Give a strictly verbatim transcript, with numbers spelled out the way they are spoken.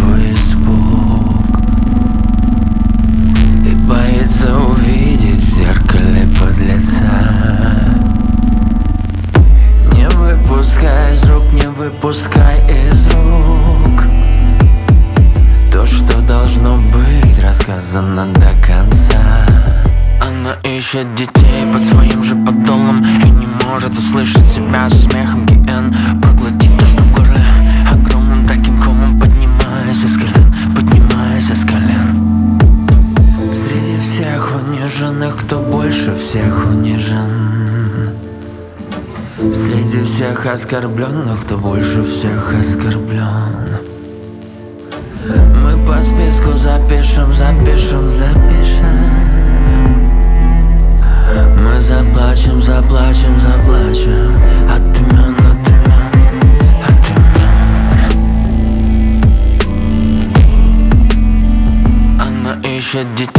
свой испуг и боится увидеть в зеркале подлеца. Не выпускай из рук, не выпускай из рук то, что должно быть рассказано до конца. Она ищет детей под своим же подолом и не может услышать себя со смехом Ген. Проглотить то, что в горле огромным таким комом, поднимаясь из колен, поднимаясь из колен. Среди всех униженных, кто больше всех унижен, среди всех оскорбленных, кто больше всех оскорблен. Мы по списку запишем, запишем, запишем. Мы заплачем, заплачем, заплачем от имен, от имен, от имен. Она ищет детей.